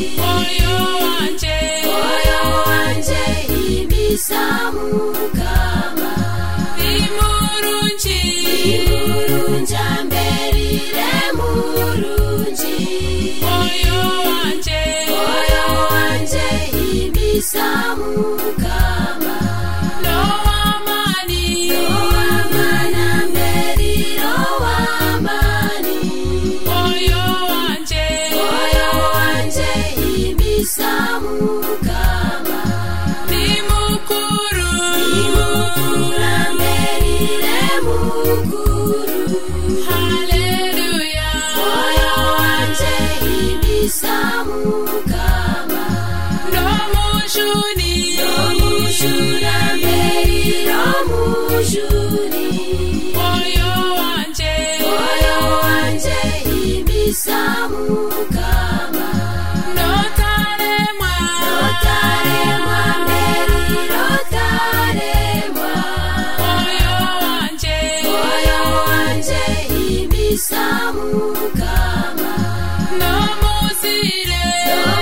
moyo wanje imbisa mukama imurunji amberire murunji moyo wanje imbisa mukama no amani amberire amani moyo wanje imbisa mukama nimukuru amberire mukuru haleluya moyo wanje imbisa mukama no mushuni amberire mushuni moyo wanje imbisa mukama notaremwa notaremwa moyo wanje imbisa mukama nomuzire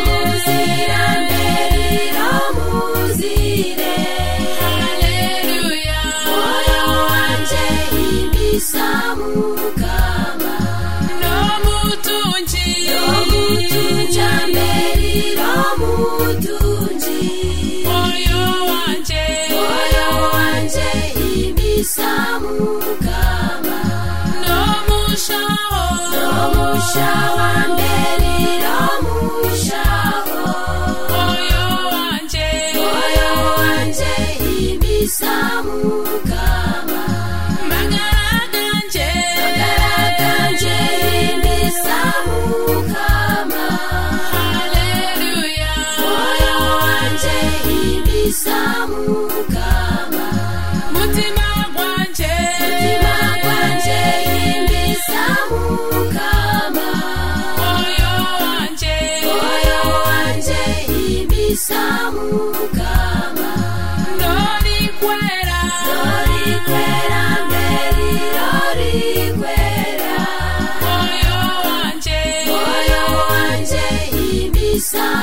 amberire muzire haleluya moyo wanje imbisa mukama nomutunji amberire mutunji moyo wanje imbisa mukama nomushaho amberire mushaho moyo wanje imbisa mukama magaraganje imbisa mukama haleluya moyo wanje imbisa mukama mutima gwanje imbisa mukama moyo wanje imbisa mukama norikwera moyo wanje imbisa